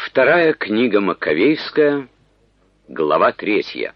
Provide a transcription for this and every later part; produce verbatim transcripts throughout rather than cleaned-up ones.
Вторая книга Маковейская, глава третья.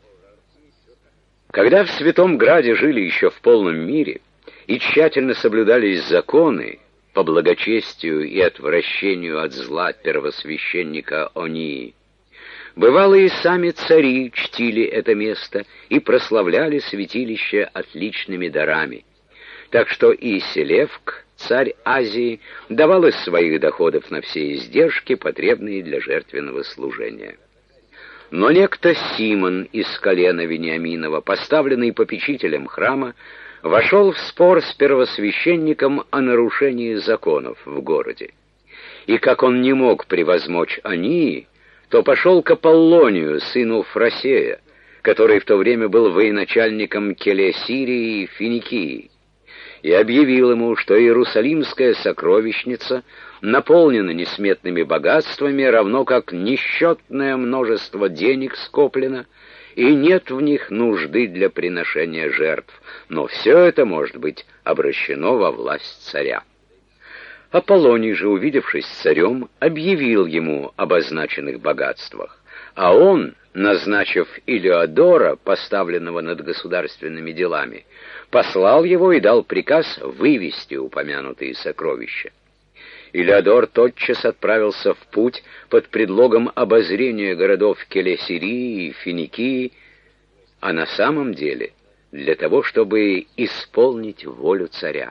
Когда в Святом Граде жили еще в полном мире и тщательно соблюдались законы по благочестию и отвращению от зла первосвященника Онии, бывало, и сами цари чтили это место и прославляли святилище отличными дарами. Так что и Селевк, царь Азии, давал из своих доходов на все издержки, потребные для жертвенного служения. Но некто Симон из колена Вениаминова, поставленный попечителем храма, вошел в спор с первосвященником о нарушении законов в городе. И как он не мог превозмочь Онии, то пошел к Аполлонию, сыну Фросея, который в то время был военачальником Келесирии и Финикии, и объявил ему, что Иерусалимская сокровищница наполнена несметными богатствами, равно как несчетное множество денег скоплено, и нет в них нужды для приношения жертв, но все это может быть обращено во власть царя. Аполлоний же, увидевшись с царем, объявил ему об означенных богатствах, а он, назначив Илеодора, поставленного над государственными делами, послал его и дал приказ вывести упомянутые сокровища. Илеодор тотчас отправился в путь под предлогом обозрения городов Келесирии и Финикии, а на самом деле для того, чтобы исполнить волю царя.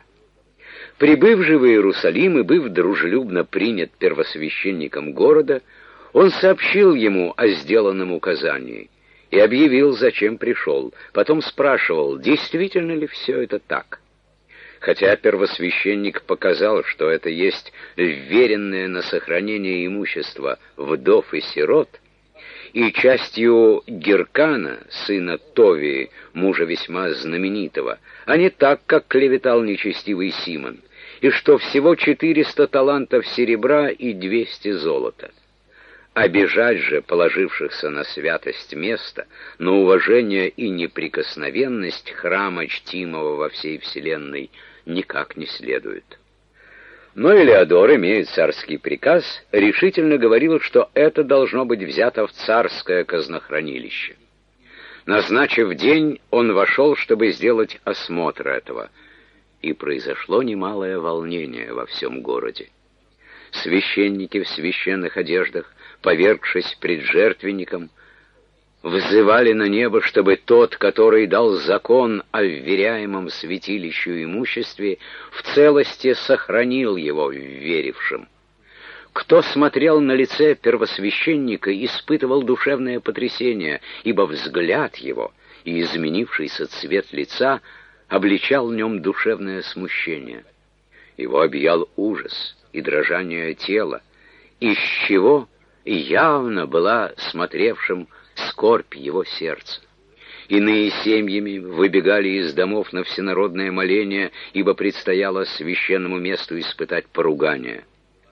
Прибыв же в Иерусалим и быв дружелюбно принят первосвященником города, он сообщил ему о сделанном указании и объявил, зачем пришел. Потом спрашивал, действительно ли все это так. Хотя первосвященник показал, что это есть вверенное на сохранение имущества вдов и сирот, и частью Геркана, сына Товии, мужа весьма знаменитого, а не так, как клеветал нечестивый Симон, и что всего четыреста талантов серебра и двести золота. Обижать же положившихся на святость места, на уважение и неприкосновенность храма, чтимого во всей вселенной, никак не следует. Но Илеодор, имея царский приказ, решительно говорил, что это должно быть взято в царское казнохранилище. Назначив день, он вошел, чтобы сделать осмотр этого, и произошло немалое волнение во всем городе. Священники в священных одеждах, повергшись пред жертвенником, взывали на небо, чтобы тот, который дал закон о вверяемом святилищу имуществе, в целости сохранил его верившим. Кто смотрел на лице первосвященника, испытывал душевное потрясение, ибо взгляд его и изменившийся цвет лица обличал в нем душевное смущение. Его объял ужас и дрожание тела, из чего явно была смотревшим скорбь его сердца. Иные семьями выбегали из домов на всенародное моление, ибо предстояло священному месту испытать поругание.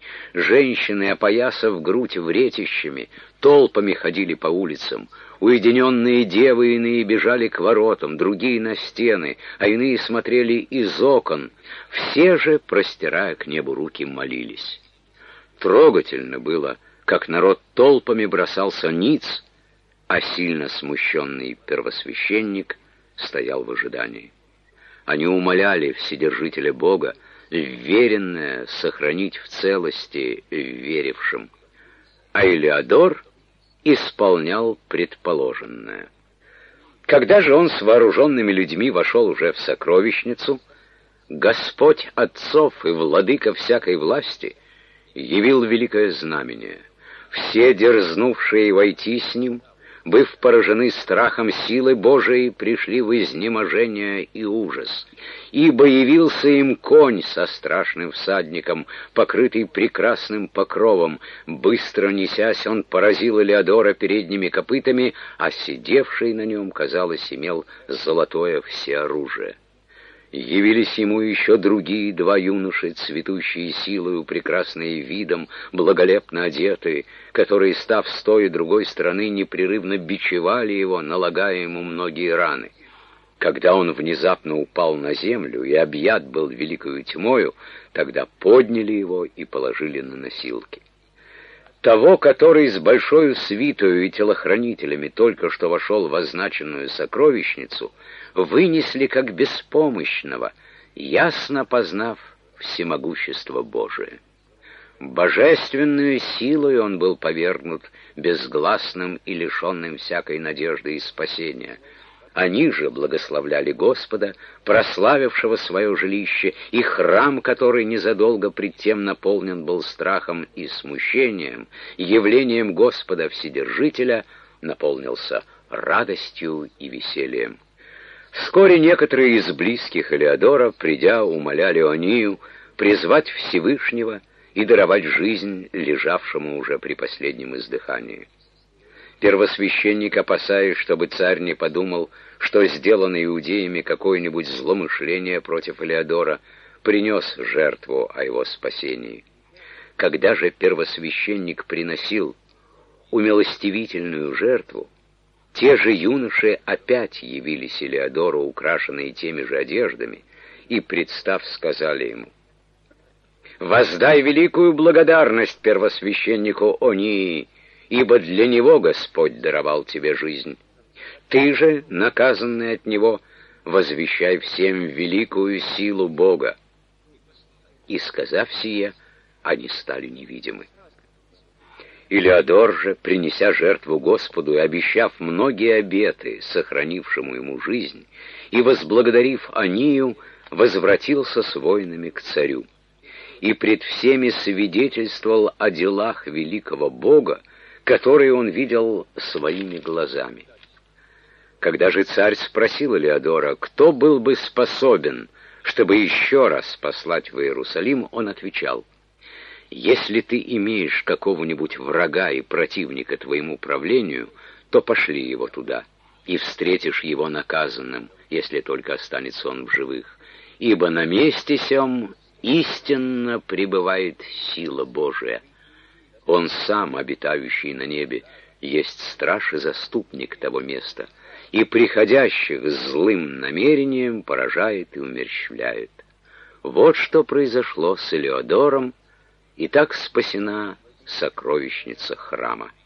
Женщины, опоясав грудь вретищами, толпами ходили по улицам. Уединенные девы иные бежали к воротам, другие на стены, а иные смотрели из окон. Все же, простирая к небу руки, молились. Трогательно было, как народ толпами бросался ниц, а сильно смущенный первосвященник стоял в ожидании. Они умоляли Вседержителя Бога веренное сохранить в целости верившим, а Илеодор исполнял предположенное. Когда же он с вооруженными людьми вошел уже в сокровищницу, Господь отцов и владыка всякой власти явил великое знамение. Все дерзнувшие войти с ним, быв поражены страхом силы Божией, пришли в изнеможение и ужас. Ибо явился им конь со страшным всадником, покрытый прекрасным покровом. Быстро несясь, он поразил Илеодора передними копытами, а сидевший на нем, казалось, имел золотое всеоружие. Явились ему еще другие два юноши, цветущие силою, прекрасные видом, благолепно одетые, которые, став с той и другой стороны, непрерывно бичевали его, налагая ему многие раны. Когда он внезапно упал на землю и объят был великою тьмою, тогда подняли его и положили на носилки. Того, который с большою свитою и телохранителями только что вошел в означенную сокровищницу, вынесли как беспомощного, ясно познав всемогущество Божие. Божественную силой он был повергнут безгласным и лишенным всякой надежды и спасения. Они же благословляли Господа, прославившего свое жилище, и храм, который незадолго пред тем наполнен был страхом и смущением, явлением Господа Вседержителя, наполнился радостью и весельем. Вскоре некоторые из близких Элеодора, придя, умоляли Онию призвать Всевышнего и даровать жизнь лежавшему уже при последнем издыхании. Первосвященник, опасаясь, чтобы царь не подумал, что сделано иудеями какое-нибудь злоумышление против Элеодора, принес жертву о его спасении. Когда же первосвященник приносил умилостивительную жертву, те же юноши опять явились Элеодору, украшенные теми же одеждами, и, представ, сказали ему: «Воздай великую благодарность первосвященнику Онии, ибо для него Господь даровал тебе жизнь. Ты же, наказанный от него, возвещай всем великую силу Бога». И, сказав сие, они стали невидимы. Элеодор же, принеся жертву Господу и обещав многие обеты, сохранившему ему жизнь, и возблагодарив Онию, возвратился с воинами к царю. И пред всеми свидетельствовал о делах великого Бога, которые он видел своими глазами. Когда же царь спросил Элеодора, кто был бы способен, чтобы еще раз послать в Иерусалим, он отвечал: «Если ты имеешь какого-нибудь врага и противника твоему правлению, то пошли его туда, и встретишь его наказанным, если только останется он в живых. Ибо на месте сем истинно пребывает сила Божия. Он сам, обитающий на небе, есть страж и заступник того места, и приходящих с злым намерением поражает и умерщвляет». Вот что произошло с Элеодором, и так спасена сокровищница храма.